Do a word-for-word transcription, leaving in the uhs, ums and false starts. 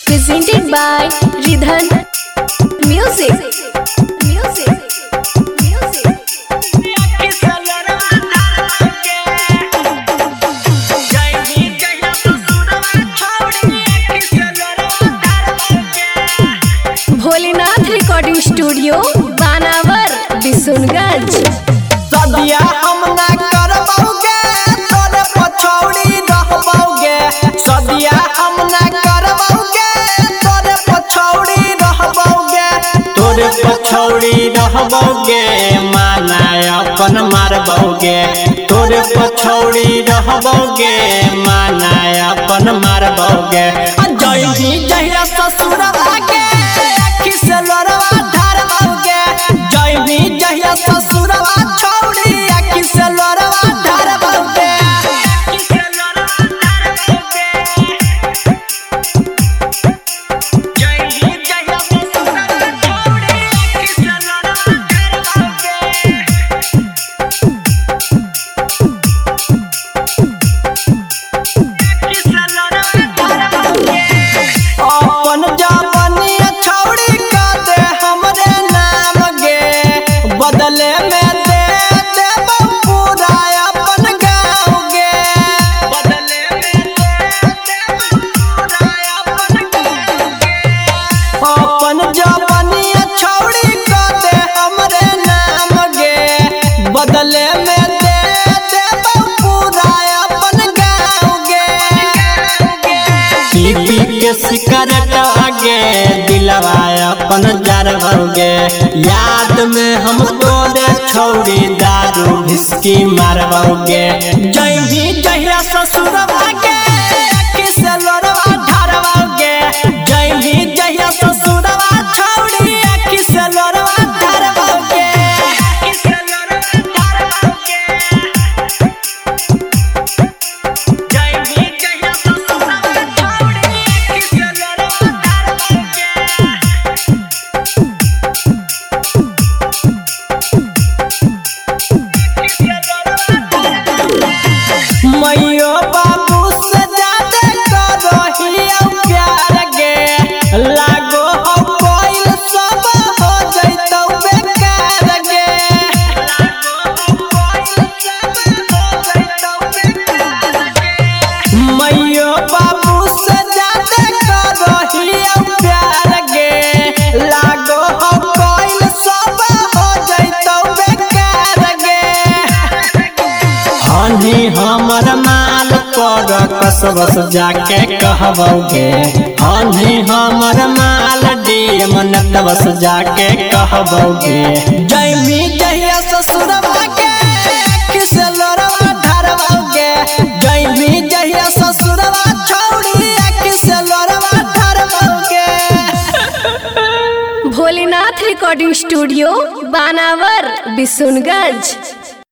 presented by Ridhan Music. Music. Music. Bholenath recording studio बानावर बिशुनगंज। सदिया हम ना करबौगे तोरे पछौड़ी रहबौगे, सदिया हम ना करबौगे तोरे पछौड़ी रहबौगे, तोरे पछौड़ी रहबौगे माना अपन मारबौगे, तोरे पछौड़ी रहबौगे माना अपन मारबौगे। जय ही जहिया ससुरवा के आँखि से लोरवा ढारबौगे, जय ही जहिया ससुरवा छौड़ी आँखि से लोरवा ढारबौगे। अपन जवानिया छौड़ी का दे हमरे नाम गे, बदले में दे देबौ पूरा अपन गाँव गे, बदले में दे देबौ पूरा अपन गाँव गे। अपन जवानिया छौड़ी का दे हमरे नाम गे, बदले में दे देबौ पूरा अपन गाँव गे। पी पी के सिकरेट आगे दिलवा अपन जरबौगे, याद में हम तोरे छौड़ी दारू भिस्की मारबौगे। जय भी जहिया ससुरवा के आँखि से लोरवा ढारबौगे, जय भी जहिया ससुरवा छौड़ी आँखि से लोरवा ढारबौगे। मैयो बाबू से ज्यादा करहिया प्यार गे, लागो हो कोई सब हो जैतौ बेकार गे, मैयो बाबू से ज्यादा करहिया प्यार गे, लागो हो कोई सब हो जैतौ बेकार गे। हनी हमर माल पर कसबस जाके कहबौगे, हनी हमर माल डीम नतबस जाके कहबौगे। जय मी जहिया ससुरवा के आँखि से लोरवा ढारबौगे, जय मी जहिया ससुरवा छौड़ी आँखि से लोरवा ढारबौगे। भोलेनाथ रिकॉर्डिंग स्टूडियो बानावर बिशुनगंज।